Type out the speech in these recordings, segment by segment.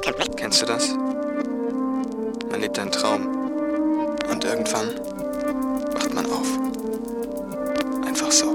Kennst du das? Man lebt einen Traum und irgendwann wacht man auf. Einfach so.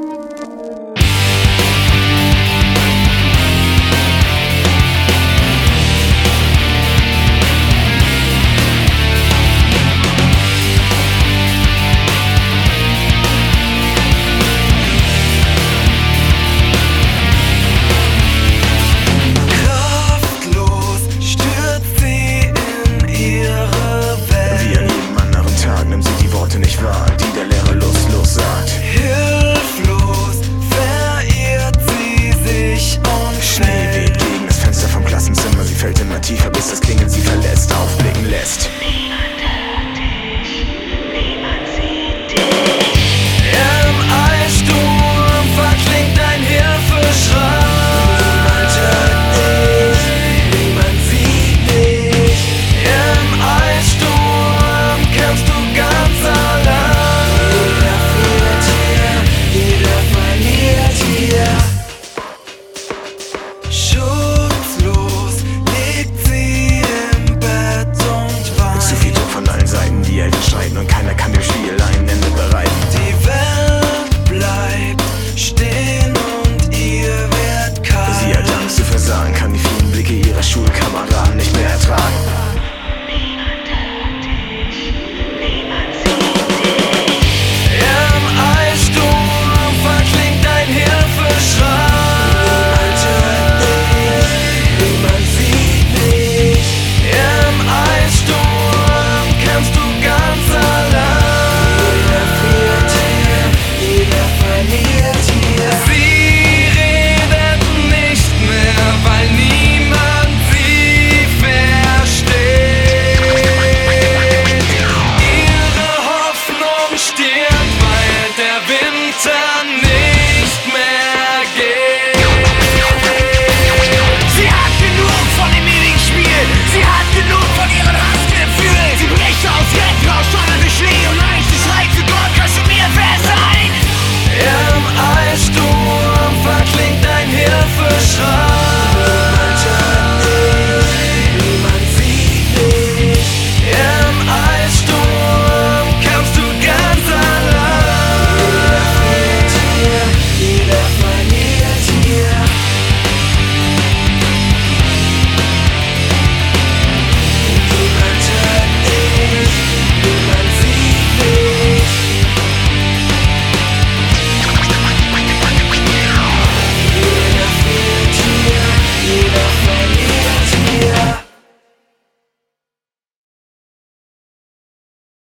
Die der Lehrer lustlos sagt. Hilflos verirrt sie sich und Schnee weht gegen das Fenster vom Klassenzimmer. Sie fällt immer tiefer, bis das Klingeln sie verlässt, aufblicken lässt. Niemand hört dich, niemand sieht dich. Im Eissturm verklingt ein Hilfeschrei. Niemand hört dich, niemand sieht dich. Im Eissturm kämpfst du ganz allein. Schutzlos liegt sie im Bett und weint. Zu viel Druck von allen Seiten, die Eltern streiten und keiner kann